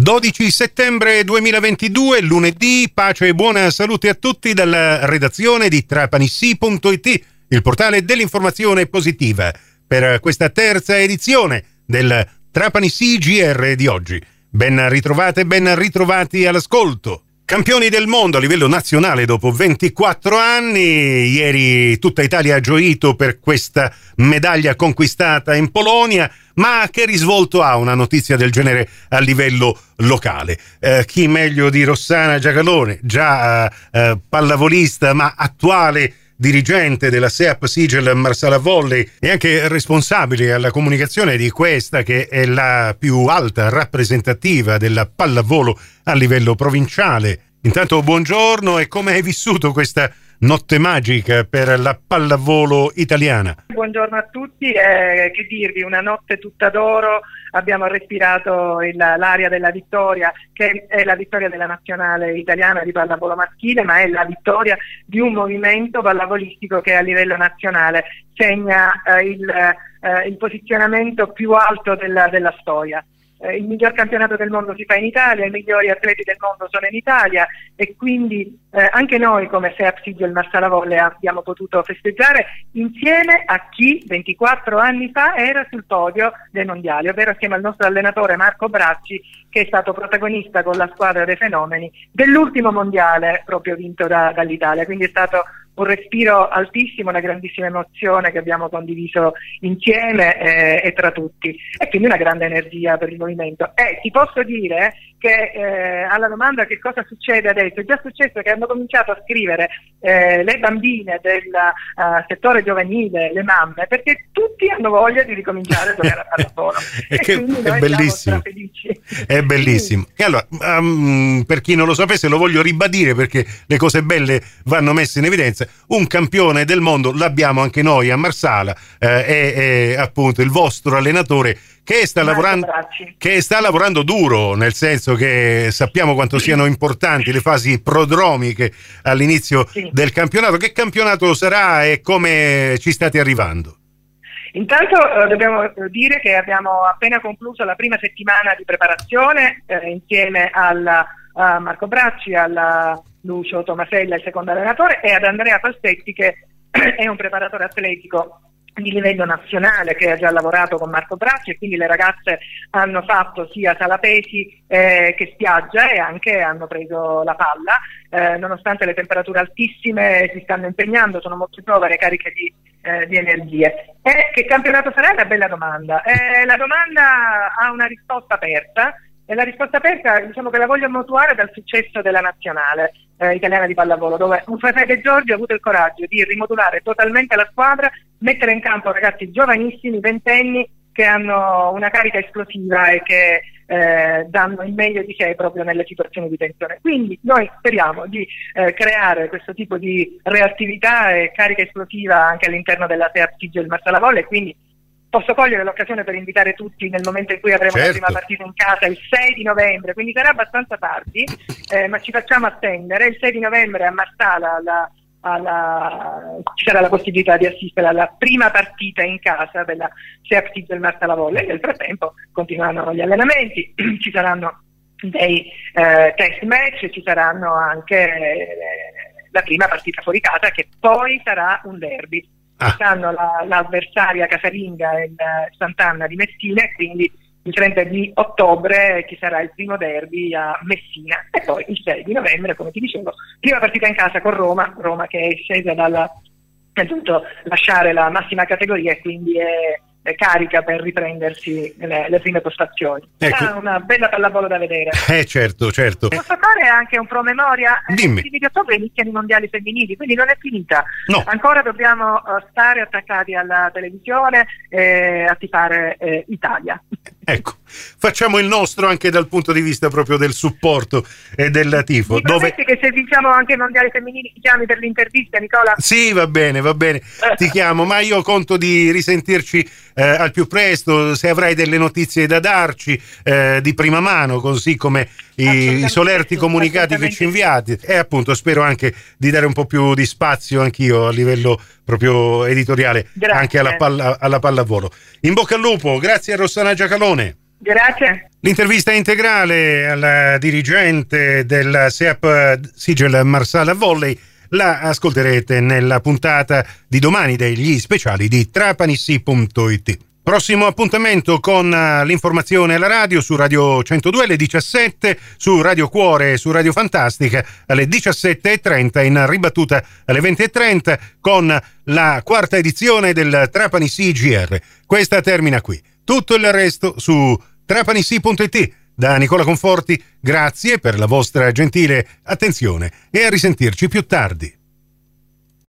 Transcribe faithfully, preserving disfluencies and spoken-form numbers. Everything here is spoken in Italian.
dodici settembre duemilaventidue, lunedì, pace e buona salute a tutti dalla redazione di trapanissi punto it, il portale dell'informazione positiva, per questa terza edizione del Trapanissi G R di oggi. Ben ritrovate, ben ritrovati all'ascolto. Campioni del mondo a livello nazionale dopo ventiquattro anni, ieri tutta Italia ha gioito per questa medaglia conquistata in Polonia, ma che risvolto ha una notizia del genere a livello locale? Eh, chi meglio di Rossana Giacalone, già eh, pallavolista ma attuale dirigente della SEAP Sigel Marsala Volley e anche responsabile alla comunicazione di questa che è la più alta rappresentativa della pallavolo a livello provinciale. Intanto buongiorno, e come hai vissuto questa notte magica per la pallavolo italiana? Buongiorno a tutti, eh, che dirvi, una notte tutta d'oro, abbiamo respirato il, l'aria della vittoria, che è la vittoria della nazionale italiana di pallavolo maschile, ma è la vittoria di un movimento pallavolistico che a livello nazionale segna eh, il, eh, il posizionamento più alto della, della storia. Eh, il miglior campionato del mondo si fa in Italia, i migliori atleti del mondo sono in Italia, e quindi eh, anche noi come SEAP Sigel Marsala Volley abbiamo potuto festeggiare insieme a chi ventiquattro anni fa era sul podio dei mondiali, ovvero assieme al nostro allenatore Marco Bracci, che è stato protagonista con la squadra dei fenomeni dell'ultimo mondiale proprio vinto da, dall'Italia. Quindi è stato un respiro altissimo, una grandissima emozione che abbiamo condiviso insieme eh, e tra tutti, e quindi una grande energia per il movimento. E ti posso dire che eh, alla domanda che cosa succede adesso, è già successo che hanno cominciato a scrivere eh, le bambine del uh, settore giovanile, le mamme, perché tutti hanno voglia di ricominciare a giocare a pallavolo. e che è bellissimo, è bellissimo. E allora, um, per chi non lo sapesse, lo voglio ribadire perché le cose belle vanno messe in evidenza. Un campione del mondo l'abbiamo anche noi a Marsala, eh, è, è appunto il vostro allenatore che sta lavorando che sta lavorando duro, nel senso che sappiamo quanto siano importanti le fasi prodromiche all'inizio sì. del campionato. Che campionato sarà e come ci state arrivando? Intanto eh, dobbiamo dire che abbiamo appena concluso la prima settimana di preparazione eh, insieme al a Marco Bracci, alla Lucio Tomasella, il secondo allenatore, e ad Andrea Falsetti, che è un preparatore atletico di livello nazionale che ha già lavorato con Marco Bracci, e quindi le ragazze hanno fatto sia sala pesi eh, che spiaggia, e anche hanno preso la palla, eh, nonostante le temperature altissime si stanno impegnando, sono molto giovani, cariche di, eh, di energie. E che campionato sarà? È una bella domanda. Eh, la domanda ha una risposta aperta, e la risposta aperta, diciamo che la voglio mutuare dal successo della nazionale eh, italiana di pallavolo, dove un Fede Giorgio ha avuto il coraggio di rimodulare totalmente la squadra, mettere in campo ragazzi giovanissimi, ventenni, che hanno una carica esplosiva e che eh, danno il meglio di sé proprio nelle situazioni di tensione. Quindi noi speriamo di eh, creare questo tipo di reattività e carica esplosiva anche all'interno della SEAP Sigel Marsala Volley, quindi posso cogliere l'occasione per invitare tutti nel momento in cui avremo certo. la prima partita in casa il sei di novembre, quindi sarà abbastanza tardi, eh, ma ci facciamo attendere. Il sei di novembre a Marsala alla, alla, ci sarà la possibilità di assistere alla prima partita in casa della SEAP Sigel Marsala Volley. Nel frattempo continuano gli allenamenti, ci saranno dei eh, test match, ci saranno anche eh, la prima partita fuori casa, che poi sarà un derby. Ah. Quest'anno la, l'avversaria casalinga è il Sant'Anna di Messina, e quindi il trenta di ottobre ci sarà il primo derby a Messina, e poi il sei di novembre, come ti dicevo, prima partita in casa con Roma, Roma che è scesa dalla, ha dovuto lasciare la massima categoria e quindi è carica per riprendersi le, le prime postazioni. Ecco. È una bella pallavolo da vedere. Eh certo, certo. Posso fare anche un promemoria? Dimmi. Il di ottobre iniziano i mondiali femminili, quindi non è finita. No. Ancora dobbiamo uh, stare attaccati alla televisione e a tifare eh, Italia. Ecco, facciamo il nostro anche dal punto di vista proprio del supporto e del tifo. Mi dove... che se vinciamo anche i mondiali femminili ti chiami per l'intervista, Nicola? Sì, va bene, va bene, ti chiamo, ma io conto di risentirci eh, al più presto, se avrai delle notizie da darci eh, di prima mano, così come i, i solerti comunicati che ci inviate, e appunto spero anche di dare un po' più di spazio anch'io a livello proprio editoriale. Grazie. Anche alla, palla, alla pallavolo. In bocca al lupo, grazie a Rossana Giacalone. Grazie. L'intervista integrale alla dirigente del SEAP Sigel Marsala Volley la ascolterete nella puntata di domani degli speciali di Trapanissi punto it. Prossimo appuntamento con l'informazione alla radio su Radio centodue alle diciassette, su Radio Cuore e su Radio Fantastica alle diciassette e trenta, in ribattuta alle venti e trenta con la quarta edizione del Trapanissi G R. Questa termina qui. Tutto il resto su Trapanissi punto it. Da Nicola Conforti, grazie per la vostra gentile attenzione e a risentirci più tardi.